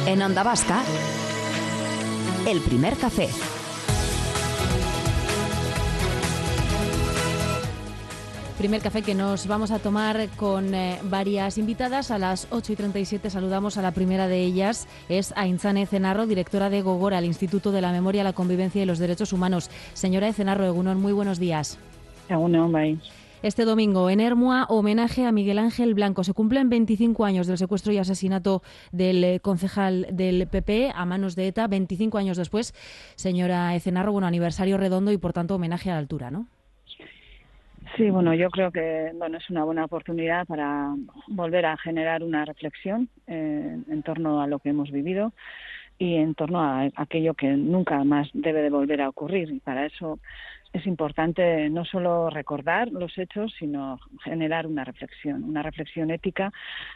En Onda Vasca, El Primer Café. Primer café que nos vamos a tomar con varias invitadas. A las 8:37 saludamos a la primera de ellas. Es Aintzane Ezenarro, directora de Gogora, el Instituto de la Memoria, la Convivencia y los Derechos Humanos. Señora Ezenarro, egunon, muy buenos días. Egunon, bai. Este domingo, en Ermua, homenaje a Miguel Ángel Blanco. Se cumplen 25 años del secuestro y asesinato del concejal del PP a manos de ETA. 25 años después, señora Ezenarro, bueno, aniversario redondo y, por tanto, homenaje a la altura, ¿no? Sí, bueno, yo creo que es una buena oportunidad para volver a generar una reflexión en torno a lo que hemos vivido y en torno a aquello que nunca más debe de volver a ocurrir. Y para eso es importante no solo recordar los hechos, sino generar una reflexión ética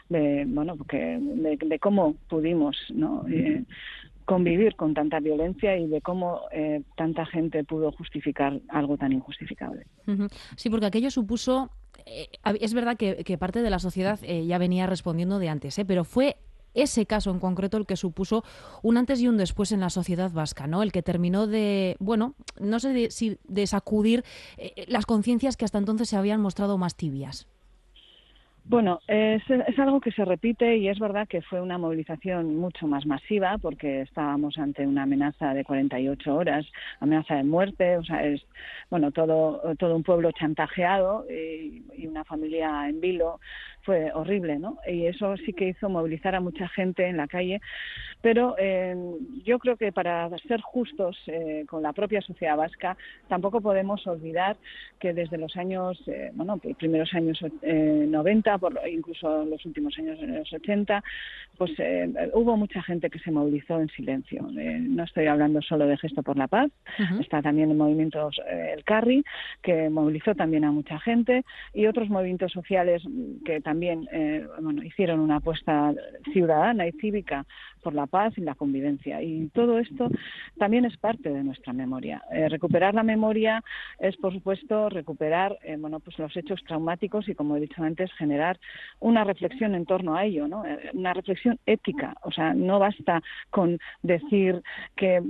de cómo pudimos, ¿no?, convivir con tanta violencia y de cómo tanta gente pudo justificar algo tan injustificable. Sí, porque aquello supuso, es verdad que parte de la sociedad ya venía respondiendo de antes, pero fue ese caso en concreto el que supuso un antes y un después en la sociedad vasca, ¿no? El que terminó de, bueno, no sé si de sacudir las conciencias que hasta entonces se habían mostrado más tibias. Bueno, es algo que se repite y es verdad que fue una movilización mucho más masiva porque estábamos ante una amenaza de 48 horas, amenaza de muerte, o sea, es todo un pueblo chantajeado y una familia en vilo. Fue horrible, ¿no? Y eso sí que hizo movilizar a mucha gente en la calle, pero yo creo que para ser justos con la propia sociedad vasca, tampoco podemos olvidar que desde los años, primeros años 90, incluso los últimos años de los 80, pues hubo mucha gente que se movilizó en silencio. No estoy hablando solo de Gesto por la Paz, está también el movimiento El Carri, que movilizó también a mucha gente, y otros movimientos sociales que también hicieron una apuesta ciudadana y cívica por la paz y la convivencia. Y todo esto también es parte de nuestra memoria. Recuperar la memoria es, por supuesto, recuperar los hechos traumáticos y, como he dicho antes, generar una reflexión en torno a ello, ¿no? Una reflexión ética. O sea, no basta con decir que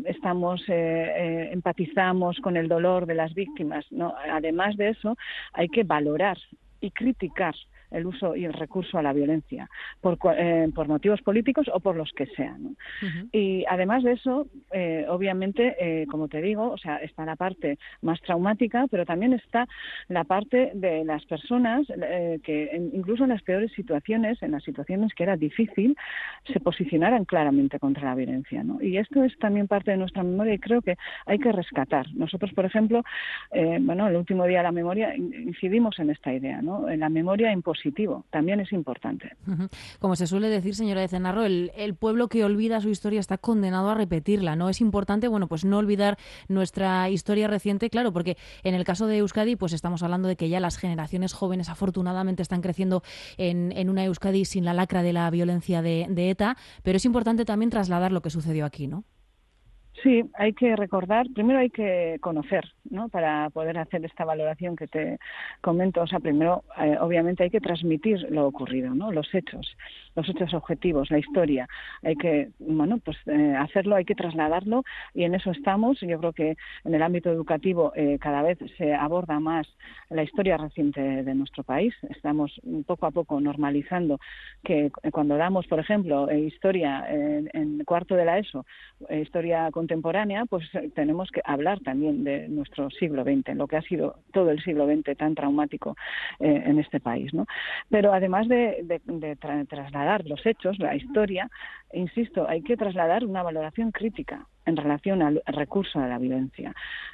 empatizamos con el dolor de las víctimas, ¿no? Además de eso, hay que valorar y criticar el uso y el recurso a la violencia por motivos políticos o por los que sean, ¿no? Y además de eso, obviamente, como te digo, o sea, está la parte más traumática, pero también está la parte de las personas que incluso en las peores situaciones, en las situaciones que era difícil, se posicionaran claramente contra la violencia, ¿no? Y esto es también parte de nuestra memoria y creo que hay que rescatar. Nosotros, por ejemplo, el último día de la memoria incidimos en esta idea, ¿no? En la memoria impositiva también es importante. Como se suele decir, señora Ezenarro, el pueblo que olvida su historia está condenado a repetirla, ¿no? Es importante, pues no olvidar nuestra historia reciente, claro, porque en el caso de Euskadi, pues estamos hablando de que ya las generaciones jóvenes afortunadamente están creciendo en una Euskadi sin la lacra de la violencia de ETA, pero es importante también trasladar lo que sucedió aquí, ¿no? Sí, hay que recordar, primero hay que conocer, ¿no?, para poder hacer esta valoración que te comento. O sea, primero, obviamente hay que transmitir lo ocurrido, ¿no?, los hechos objetivos, la historia. Hay que, hacerlo, hay que trasladarlo y en eso estamos. Yo creo que en el ámbito educativo cada vez se aborda más la historia reciente de nuestro país. Estamos poco a poco normalizando que cuando damos, por ejemplo, historia en cuarto de la ESO, historia contemporánea, pues tenemos que hablar también de nuestro siglo XX, lo que ha sido todo el siglo XX tan traumático en este país, ¿no? Pero además de trasladar los hechos, la historia, insisto, hay que trasladar una valoración crítica en relación al recurso a la violencia.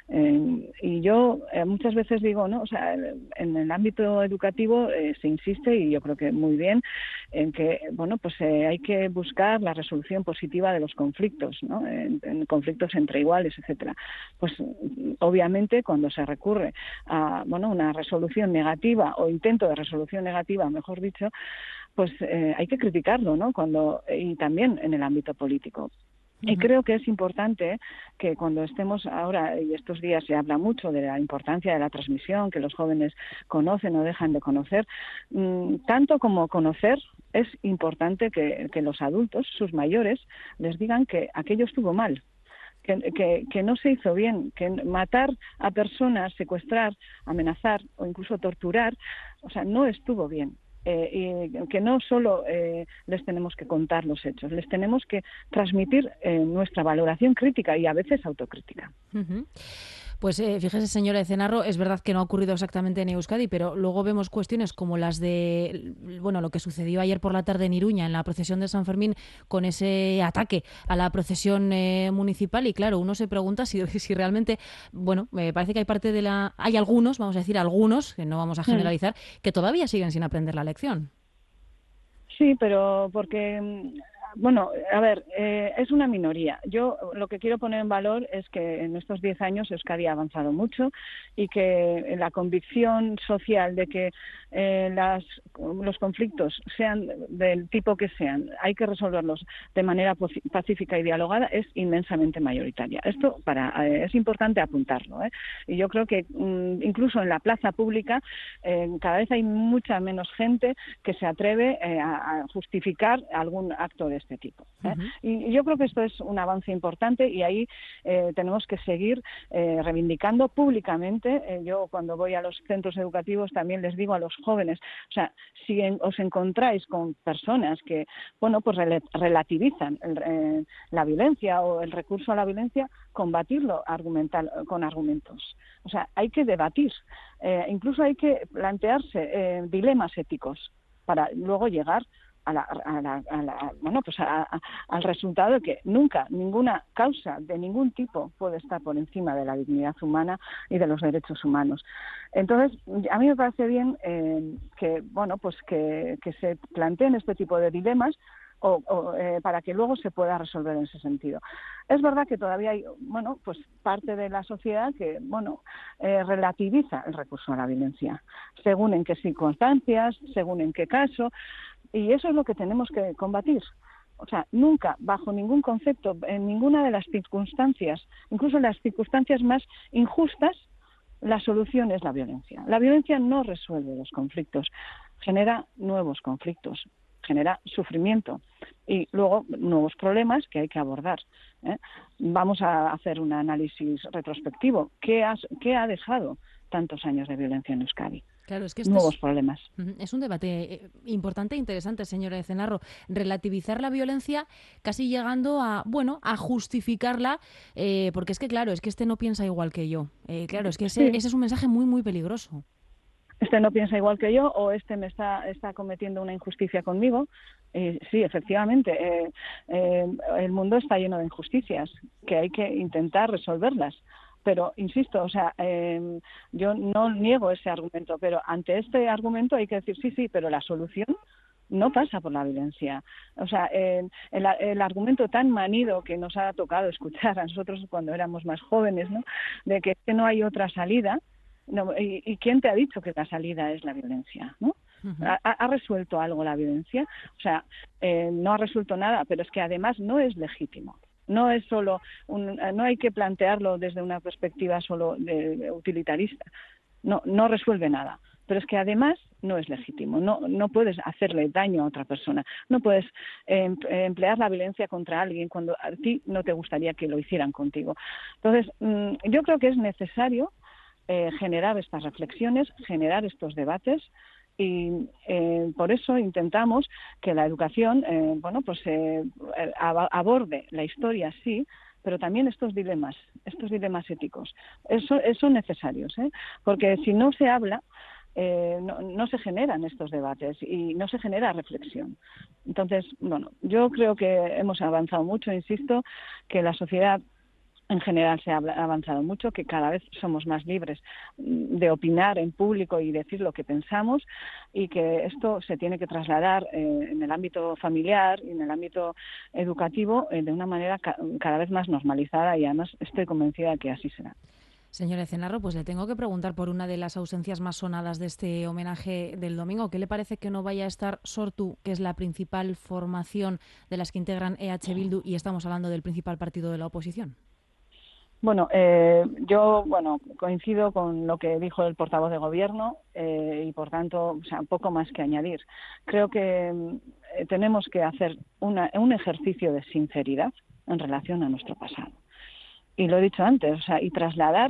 Y yo muchas veces digo, ¿no?, o sea, en el ámbito educativo se insiste, y yo creo que muy bien, en que hay que buscar la resolución positiva de los conflictos, ¿no?, en conflictos entre iguales, etcétera. Pues obviamente cuando se recurre a una resolución negativa o intento de resolución negativa, mejor dicho, pues hay que criticarlo, ¿no?, y también en el ámbito político. Y creo que es importante que cuando estemos ahora, y estos días se habla mucho de la importancia de la transmisión, que los jóvenes conocen o dejan de conocer, tanto como conocer es importante que los adultos, sus mayores, les digan que aquello estuvo mal. Que no se hizo bien, que matar a personas, secuestrar, amenazar o incluso torturar, o sea, no estuvo bien. Y que no solo les tenemos que contar los hechos, les tenemos que transmitir nuestra valoración crítica y a veces autocrítica. Uh-huh. Pues fíjese, señora Ezenarro, es verdad que no ha ocurrido exactamente en Euskadi, pero luego vemos cuestiones como las de, bueno, lo que sucedió ayer por la tarde en Iruña, en la procesión de San Fermín, con ese ataque a la procesión municipal, y claro, uno se pregunta si realmente, bueno, me parece que hay algunos, vamos a decir algunos, que no vamos a generalizar, que todavía siguen sin aprender la lección. Sí, pero porque, bueno, a ver, es una minoría. Yo lo que quiero poner en valor es que en estos 10 años Euskadi ha avanzado mucho y que la convicción social de que los conflictos, sean del tipo que sean, hay que resolverlos de manera pacífica y dialogada, es inmensamente mayoritaria. Esto es importante apuntarlo, ¿eh? Y yo creo que incluso en la plaza pública cada vez hay mucha menos gente que se atreve a justificar algún acto de este tipo, ¿eh? Uh-huh. Y yo creo que esto es un avance importante y ahí tenemos que seguir reivindicando públicamente. Yo cuando voy a los centros educativos también les digo a los jóvenes, o sea, si os encontráis con personas que, bueno, pues relativizan la violencia o el recurso a la violencia, combatirlo con argumentos. O sea, hay que debatir, incluso hay que plantearse dilemas éticos para luego llegar al resultado de que nunca ninguna causa de ningún tipo puede estar por encima de la dignidad humana y de los derechos humanos. Entonces, a mí me parece bien que se planteen este tipo de dilemas para que luego se pueda resolver en ese sentido. Es verdad que todavía hay, bueno, pues parte de la sociedad que, relativiza el recurso a la violencia, según en qué circunstancias, según en qué caso, y eso es lo que tenemos que combatir. O sea, nunca, bajo ningún concepto, en ninguna de las circunstancias, incluso en las circunstancias más injustas, la solución es la violencia. La violencia no resuelve los conflictos, genera nuevos conflictos, genera sufrimiento y luego nuevos problemas que hay que abordar, ¿eh? Vamos a hacer un análisis retrospectivo. ¿Qué ha dejado tantos años de violencia en Euskadi? Claro, es que nuevos problemas. Es un debate importante e interesante, señora Ezenarro. Relativizar la violencia casi llegando a justificarla, porque es que, claro, es que este no piensa igual que yo. Claro, es que ese es un mensaje muy, muy peligroso. Este no piensa igual que yo o este me está cometiendo una injusticia conmigo. Sí, efectivamente, el mundo está lleno de injusticias que hay que intentar resolverlas. Pero, insisto, o sea, yo no niego ese argumento, pero ante este argumento hay que decir sí, pero la solución no pasa por la violencia. O sea, el argumento tan manido que nos ha tocado escuchar a nosotros cuando éramos más jóvenes, ¿no?, de que no hay otra salida. No, ¿y quién te ha dicho que la salida es la violencia, ¿no? Uh-huh. ¿Ha resuelto algo la violencia? O sea, no ha resuelto nada, pero es que además no es legítimo. No es solo no hay que plantearlo desde una perspectiva solo de utilitarista. No resuelve nada. Pero es que además no es legítimo. No puedes hacerle daño a otra persona. No puedes emplear la violencia contra alguien cuando a ti no te gustaría que lo hicieran contigo. Entonces, yo creo que es necesario generar estas reflexiones, generar estos debates y por eso intentamos que la educación aborde la historia, sí, pero también estos dilemas éticos. Son necesarios, porque si no se habla, no se generan estos debates y no se genera reflexión. Entonces, yo creo que hemos avanzado mucho, insisto, que la sociedad en general se ha avanzado mucho, que cada vez somos más libres de opinar en público y decir lo que pensamos y que esto se tiene que trasladar en el ámbito familiar y en el ámbito educativo de una manera cada vez más normalizada y además estoy convencida de que así será. Señora Ezenarro, pues le tengo que preguntar por una de las ausencias más sonadas de este homenaje del domingo. ¿Qué le parece que no vaya a estar Sortu, que es la principal formación de las que integran EH Bildu y estamos hablando del principal partido de la oposición? Bueno, yo coincido con lo que dijo el portavoz de Gobierno y, por tanto, o sea, poco más que añadir. Creo que tenemos que hacer un ejercicio de sinceridad en relación a nuestro pasado. Y lo he dicho antes, o sea, y trasladar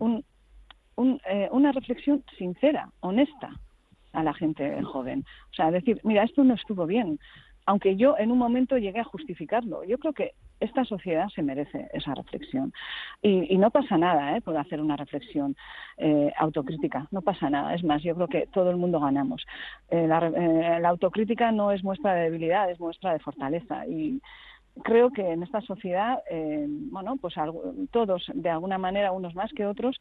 una reflexión sincera, honesta, a la gente joven. O sea, decir, mira, esto no estuvo bien, aunque yo en un momento llegué a justificarlo. Yo creo que esta sociedad se merece esa reflexión. Y no pasa nada por hacer una reflexión autocrítica, no pasa nada. Es más, yo creo que todo el mundo ganamos. La autocrítica no es muestra de debilidad, es muestra de fortaleza. Y creo que en esta sociedad, pues todos, de alguna manera, unos más que otros,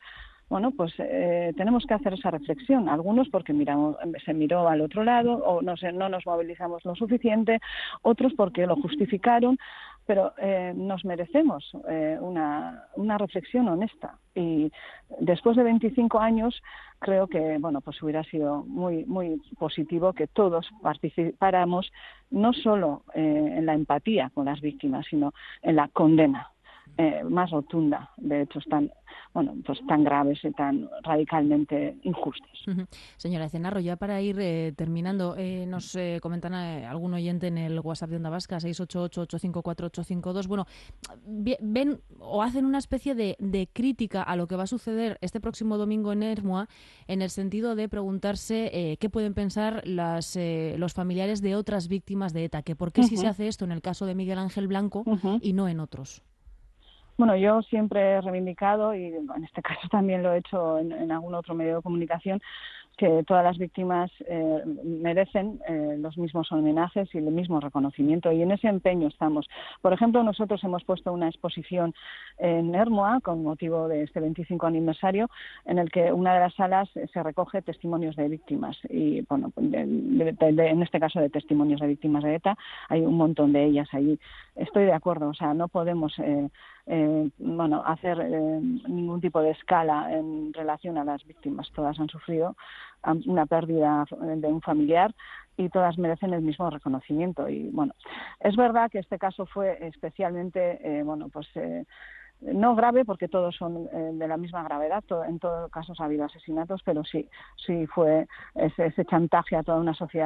tenemos que hacer esa reflexión. Algunos porque se miró al otro lado o no nos movilizamos lo suficiente, otros porque lo justificaron, pero nos merecemos una reflexión honesta. Y después de 25 años creo que pues hubiera sido muy, muy positivo que todos participáramos no solo en la empatía con las víctimas, sino en la condena más rotunda de hechos tan graves y tan radicalmente injustos. Señora Ezenarro, ya para ir terminando, nos comentan algún oyente en el WhatsApp de Onda Vasca, 688-854-852. Bueno, ven o hacen una especie de crítica a lo que va a suceder este próximo domingo en Ermua, en el sentido de preguntarse qué pueden pensar los familiares de otras víctimas de ETA, que por qué si se hace esto en el caso de Miguel Ángel Blanco y no en otros. Bueno, yo siempre he reivindicado, y en este caso también lo he hecho en algún otro medio de comunicación, que todas las víctimas merecen los mismos homenajes y el mismo reconocimiento, y en ese empeño estamos. Por ejemplo, nosotros hemos puesto una exposición en Ermua con motivo de este 25 aniversario, en el que una de las salas se recoge testimonios de víctimas, y en este caso de testimonios de víctimas de ETA, hay un montón de ellas allí. Estoy de acuerdo, o sea, no podemos hacer ningún tipo de escala en relación a las víctimas. Todas han sufrido una pérdida de un familiar y todas merecen el mismo reconocimiento. Y es verdad que este caso fue especialmente no grave, porque todos son de la misma gravedad, en todos casos ha habido asesinatos, pero sí fue ese chantaje a toda una sociedad,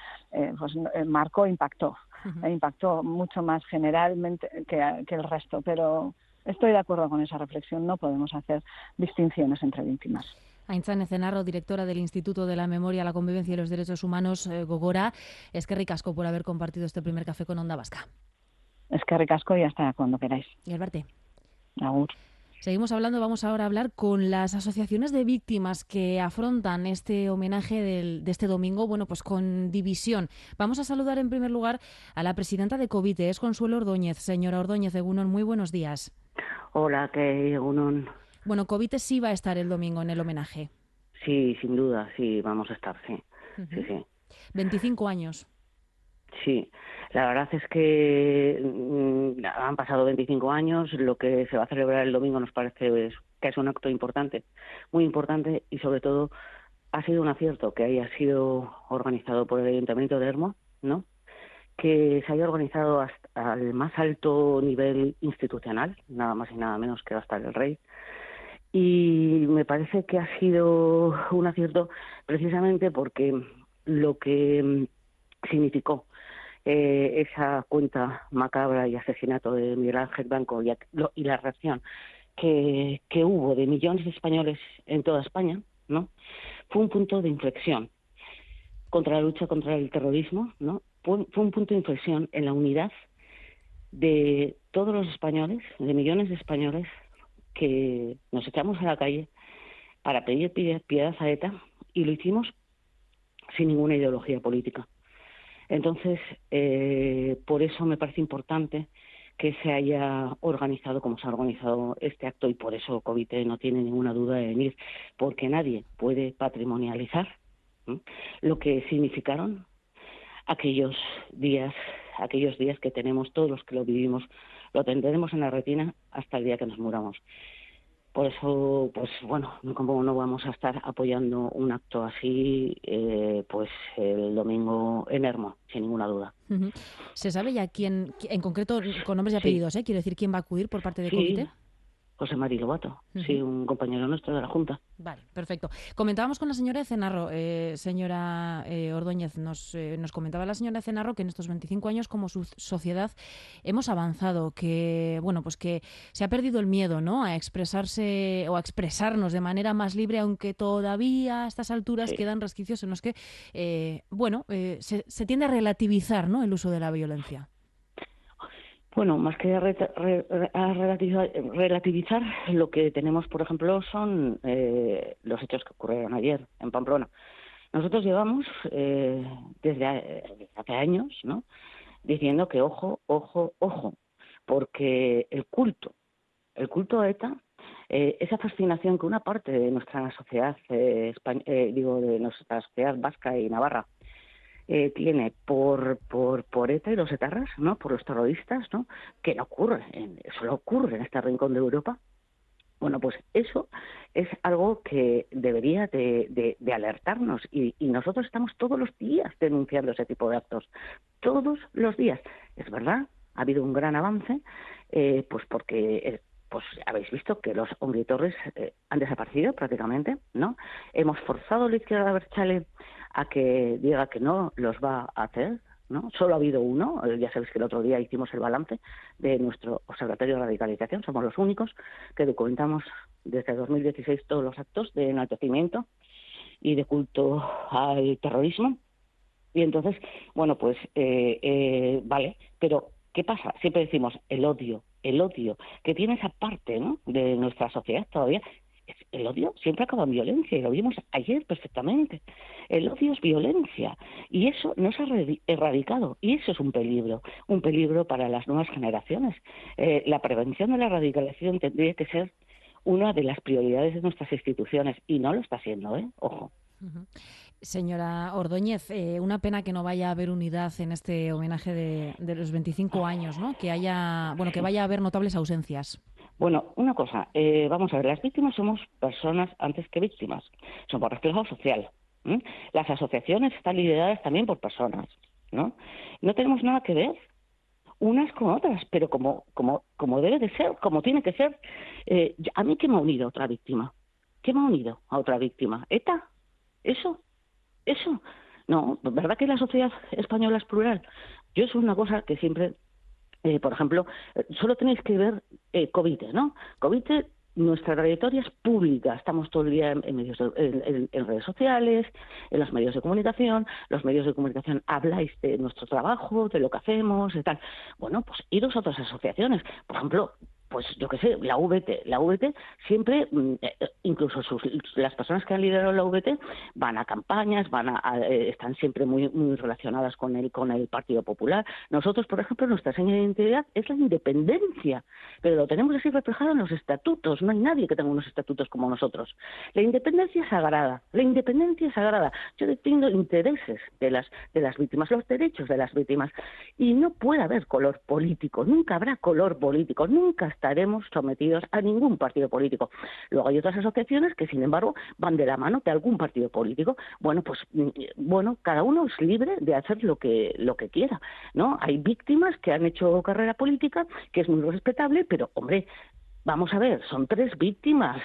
marcó, impactó mucho más generalmente que el resto, pero estoy de acuerdo con esa reflexión, no podemos hacer distinciones entre víctimas. Aintzane Ezenarro, directora del Instituto de la Memoria, la Convivencia y los Derechos Humanos, Gogora, eskerrik asko por haber compartido este primer café con Onda Vasca. Eskerrik asko y hasta cuando queráis. Y Alberte. Agur. Seguimos hablando, vamos ahora a hablar con las asociaciones de víctimas que afrontan este homenaje de este domingo, pues con división. Vamos a saludar en primer lugar a la presidenta de Covite, es Consuelo Ordóñez. Señora Ordóñez, Egunon, muy buenos días. Hola, Egunon. Bueno, Covite sí va a estar el domingo en el homenaje. Sí, sin duda, sí, vamos a estar, sí. Sí. 25 años. Sí, la verdad es que han pasado 25 años, lo que se va a celebrar el domingo nos parece que es un acto importante, muy importante, y sobre todo ha sido un acierto que haya sido organizado por el Ayuntamiento de Ermua, ¿no? Que se haya organizado hasta al más alto nivel institucional, nada más y nada menos que hasta el Rey. Y me parece que ha sido un acierto precisamente porque lo que significó esa cuenta macabra y asesinato de Miguel Ángel Blanco y la reacción que hubo de millones de españoles en toda España, ¿no? Fue un punto de inflexión contra la lucha contra el terrorismo, ¿no? Fue un punto de inflexión en la unidad de todos los españoles, de millones de españoles que nos echamos a la calle para pedir piedad a ETA, y lo hicimos sin ninguna ideología política. Entonces, por eso me parece importante que se haya organizado como se ha organizado este acto, y por eso Covite no tiene ninguna duda de venir, porque nadie puede patrimonializar lo que significaron aquellos días que tenemos, todos los que lo vivimos, lo tendremos en la retina hasta el día que nos muramos. Por eso, como no vamos a estar apoyando un acto así, el domingo en Ermua, sin ninguna duda. Uh-huh. ¿Se sabe ya quién, en concreto, con nombres y apellidos, quiero decir, quién va a acudir por parte de Covite? José Mari Lobato, sí, un compañero nuestro de la Junta. Vale, perfecto. Comentábamos con la señora Ecenarro, señora Ordóñez, nos comentaba la señora Ecenarro que en estos 25 años como sociedad hemos avanzado, que bueno, pues que se ha perdido el miedo, ¿no?, a expresarse o a expresarnos de manera más libre, aunque todavía a estas alturas quedan resquicios en los que se tiende a relativizar, ¿no?, el uso de la violencia. Bueno, más que relativizar, lo que tenemos, por ejemplo, son los hechos que ocurrieron ayer en Pamplona. Nosotros llevamos desde hace años, ¿no?, diciendo que ojo, porque el culto a ETA, esa fascinación que una parte de nuestra sociedad, de nuestra sociedad vasca y navarra, tiene por ETA y los etarras, ¿no?, por los terroristas, ¿no?, que no ocurre, solo ocurre en este rincón de Europa. Bueno, pues eso es algo que debería de alertarnos y nosotros estamos todos los días denunciando ese tipo de actos, todos los días. Es verdad, ha habido un gran avance, pues porque pues habéis visto que los Ongi-Etorris han desaparecido prácticamente, ¿no? Hemos forzado a la izquierda abertzale a que diga que no los va a hacer, ¿no? Solo ha habido uno, ya sabéis que el otro día hicimos el balance de nuestro Observatorio de Radicalización, somos los únicos que documentamos desde 2016 todos los actos de enaltecimiento y de culto al terrorismo. Y entonces, bueno, pues vale, pero ¿qué pasa? Siempre decimos el odio que tiene esa parte, ¿no?, de nuestra sociedad todavía. El odio siempre acaba en violencia, y lo vimos ayer perfectamente. El odio es violencia, y eso no se ha erradicado, y eso es un peligro para las nuevas generaciones. La prevención de la radicalización tendría que ser una de las prioridades de nuestras instituciones, y no lo está siendo, ojo. Uh-huh. Señora Ordóñez, una pena que no vaya a haber unidad en este homenaje de los 25 años, ¿no? Que vaya a haber notables ausencias. Bueno, una cosa, vamos a ver, las víctimas somos personas antes que víctimas, somos reflejo social. Las asociaciones están lideradas también por personas, ¿no? No tenemos nada que ver unas con otras, pero como debe de ser, como tiene que ser. ¿A mí qué me ha unido a otra víctima? ¿Qué me ha unido a otra víctima? ¿ETA? ¿Eso? No, ¿verdad que la sociedad española es plural? Yo es una cosa que siempre... por ejemplo, solo tenéis que ver Covite, ¿no? Covite, nuestra trayectoria es pública, estamos todo el día en medios en redes sociales, en los medios de comunicación. Los medios de comunicación habláis de nuestro trabajo, de lo que hacemos, de tal. Bueno, pues iros a otras asociaciones. Por ejemplo, pues yo qué sé, la VT siempre, incluso las personas que han liderado la VT van a campañas, están siempre muy relacionadas con el Partido Popular. Nosotros, por ejemplo, nuestra seña de identidad es la independencia, pero lo tenemos así reflejado en los estatutos. No hay nadie que tenga unos estatutos como nosotros. La independencia es sagrada. Yo defiendo intereses de las víctimas, los derechos de las víctimas, y no puede haber color político, nunca habrá color político, nunca estaremos sometidos a ningún partido político. Luego hay otras asociaciones que, sin embargo, van de la mano de algún partido político. Bueno, pues cada uno es libre de hacer lo que quiera, ¿no? Hay víctimas que han hecho carrera política, que es muy respetable, pero, hombre, vamos a ver, son tres víctimas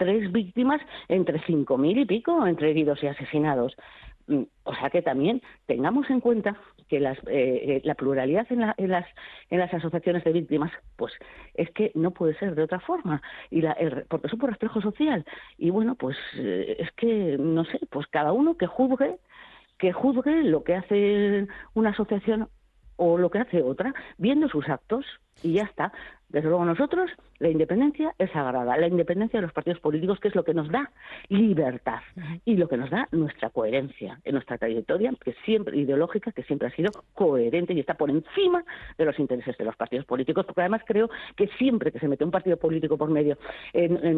entre 5.000 y pico, entre heridos y asesinados. O sea que también tengamos en cuenta que la pluralidad en las asociaciones de víctimas, pues es que no puede ser de otra forma, porque son por reflejo social. Y bueno, pues es que, no sé, pues cada uno que juzgue lo que hace una asociación o lo que hace otra, viendo sus actos, y ya está. Desde luego nosotros, la independencia es sagrada, la independencia de los partidos políticos, que es lo que nos da libertad y lo que nos da nuestra coherencia en nuestra trayectoria, que siempre ideológica, que siempre ha sido coherente y está por encima de los intereses de los partidos políticos, porque además creo que siempre que se mete un partido político por medio en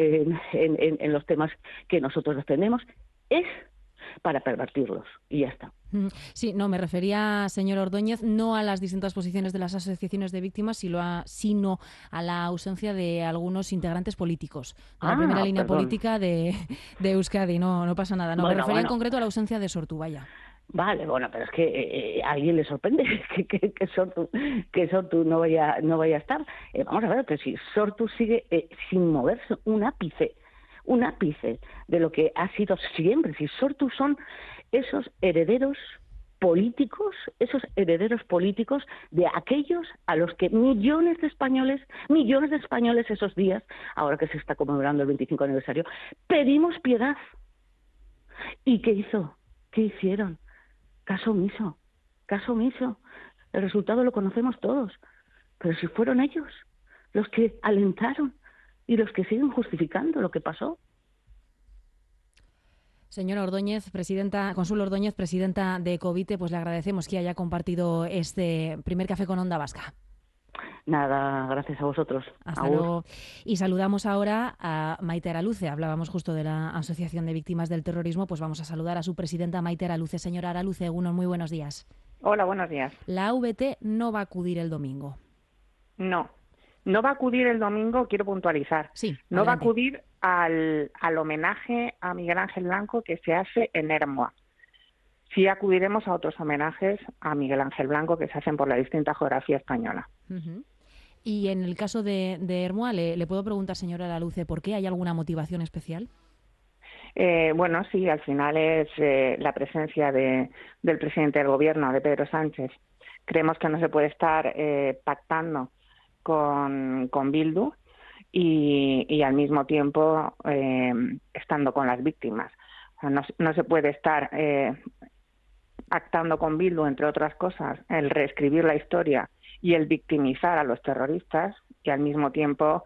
los temas que nosotros defendemos, es para pervertirlos, y ya está. Sí, no, me refería, señor Ordóñez, no a las distintas posiciones de las asociaciones de víctimas, sino a la ausencia de algunos integrantes políticos de la primera línea política de Euskadi. No pasa nada. No, me refería en concreto a la ausencia de Sortu, vaya. Vale, bueno, pero es que a alguien le sorprende que Sortu no vaya a estar. Vamos a ver, pero si Sortu sigue sin moverse un ápice de lo que ha sido siempre. Si Sortu son esos herederos políticos de aquellos a los que millones de españoles esos días, ahora que se está conmemorando el 25 aniversario, pedimos piedad. ¿Y qué hizo? ¿Qué hicieron? Caso omiso. El resultado lo conocemos todos. Pero si fueron ellos los que alentaron y los que siguen justificando lo que pasó. Señora Ordóñez, Consuelo Ordóñez, presidenta de Covite, pues le agradecemos que haya compartido este primer café con Onda Vasca. Nada, gracias a vosotros. Hasta luego. Y saludamos ahora a Maite Araluce. Hablábamos justo de la Asociación de Víctimas del Terrorismo, pues vamos a saludar a su presidenta Maite Araluce. Señora Araluce, muy buenos días. Hola, buenos días. La AVT no va a acudir el domingo. No va a acudir el domingo, quiero puntualizar. Sí, no adelante. va a acudir al homenaje a Miguel Ángel Blanco que se hace en Ermua. Sí acudiremos a otros homenajes a Miguel Ángel Blanco que se hacen por la distinta geografía española. Uh-huh. Y en el caso de Ermua, ¿le puedo preguntar, señora Araluce, por qué? ¿Hay alguna motivación especial? Bueno, sí, al final es la presencia del presidente del Gobierno, de Pedro Sánchez. Creemos que no se puede estar pactando con Bildu y al mismo tiempo estando con las víctimas. O sea, no se puede estar pactando con Bildu, entre otras cosas, el reescribir la historia y el victimizar a los terroristas y al mismo tiempo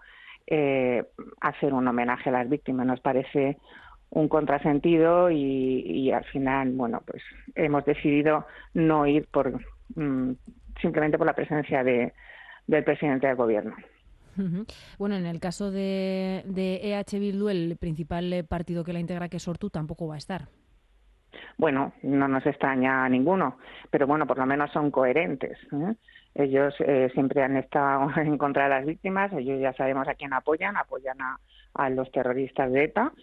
hacer un homenaje a las víctimas. Nos parece un contrasentido y al final, bueno, pues hemos decidido no ir simplemente por la presencia del presidente del Gobierno. Uh-huh. Bueno, en el caso de EH Bildu, el principal partido que la integra, que es Sortu, tampoco va a estar. Bueno, no nos extraña a ninguno, pero bueno, por lo menos son coherentes, ¿eh? Ellos siempre han estado en contra de las víctimas, ellos ya sabemos a quién apoyan a los terroristas de ETA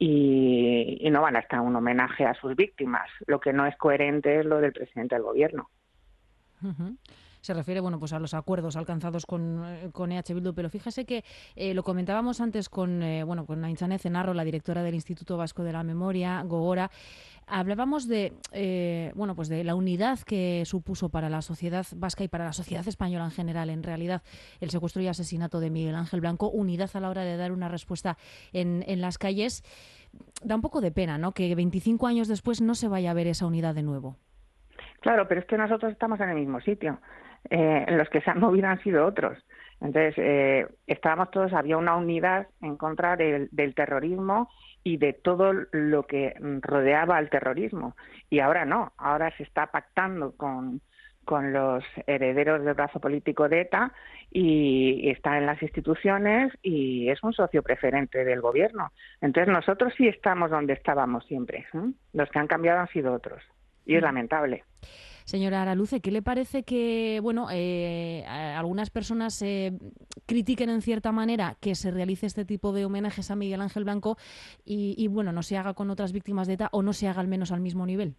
y no van a estar en un homenaje a sus víctimas. Lo que no es coherente es lo del presidente del Gobierno. Uh-huh. Se refiere, bueno, pues a los acuerdos alcanzados con EH Bildu, pero fíjese que lo comentábamos antes con Aintzane Ezenarro, la directora del Instituto Vasco de la Memoria, Gogora. Hablábamos de de la unidad que supuso para la sociedad vasca y para la sociedad española en general, en realidad, el secuestro y asesinato de Miguel Ángel Blanco, unidad a la hora de dar una respuesta en las calles. Da un poco de pena, ¿no?, que 25 años después no se vaya a ver esa unidad de nuevo. Claro, pero es que nosotros estamos en el mismo sitio. Los que se han movido han sido otros. Entonces, estábamos todos, había una unidad en contra del terrorismo y de todo lo que rodeaba al terrorismo. Y ahora no, ahora se está pactando con los herederos del brazo político de ETA y está en las instituciones y es un socio preferente del Gobierno. Entonces, nosotros sí estamos donde estábamos siempre. Los que han cambiado han sido otros. Y es lamentable. Señora Araluce, ¿qué le parece que algunas personas critiquen en cierta manera que se realice este tipo de homenajes a Miguel Ángel Blanco y no se haga con otras víctimas de ETA o no se haga al menos al mismo nivel?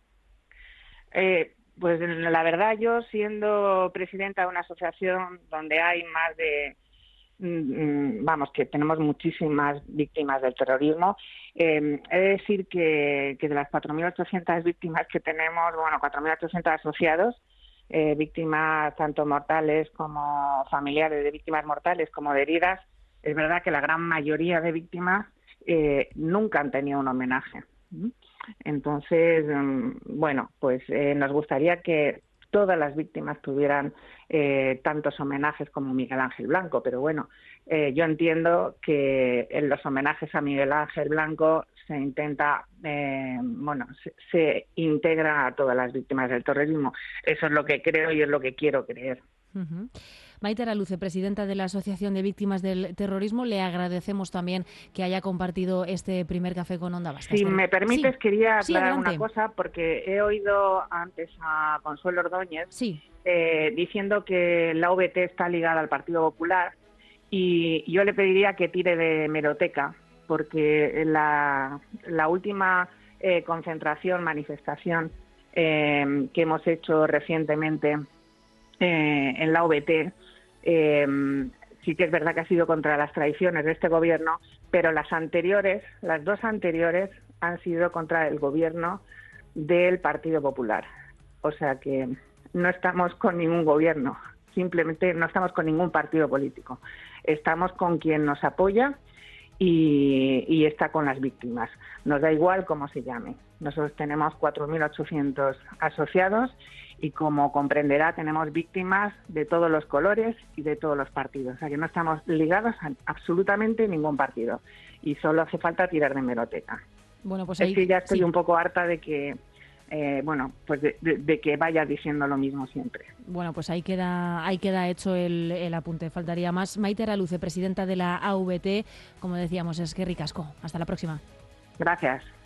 Pues la verdad, yo siendo presidenta de una asociación donde hay más de que tenemos muchísimas víctimas del terrorismo. He de decir que de las 4.800 víctimas que tenemos, 4.800 asociados, víctimas tanto mortales como familiares de víctimas mortales como de heridas, es verdad que la gran mayoría de víctimas nunca han tenido un homenaje. Entonces, nos gustaría que todas las víctimas tuvieran tantos homenajes como Miguel Ángel Blanco, pero yo entiendo que en los homenajes a Miguel Ángel Blanco se intenta, se integra a todas las víctimas del terrorismo. Eso es lo que creo y es lo que quiero creer. Uh-huh. Maite Araluce, presidenta de la Asociación de Víctimas del Terrorismo, le agradecemos también que haya compartido este primer café con Onda Vasca. Si me permites, quería aclarar una cosa, porque he oído antes a Consuelo Ordóñez diciendo que la AVT está ligada al Partido Popular y yo le pediría que tire de hemeroteca, porque la última manifestación que hemos hecho recientemente en la OBT, sí que es verdad que ha sido contra las tradiciones de este gobierno, pero las dos anteriores, han sido contra el gobierno del Partido Popular. O sea que no estamos con ningún gobierno, simplemente no estamos con ningún partido político. Estamos con quien nos apoya y está con las víctimas. Nos da igual cómo se llame. Nosotros tenemos 4.800 asociados y, como comprenderá, tenemos víctimas de todos los colores y de todos los partidos. O sea que no estamos ligados a absolutamente ningún partido y solo hace falta tirar de hemeroteca. Bueno, pues es ahí, que ya estoy sí. un poco harta de que pues de que vaya diciendo lo mismo siempre. Bueno, pues ahí queda hecho el apunte, faltaría más. Maite Araluce, presidenta de la AVT, como decíamos, eskerrik asko. Hasta la próxima. Gracias.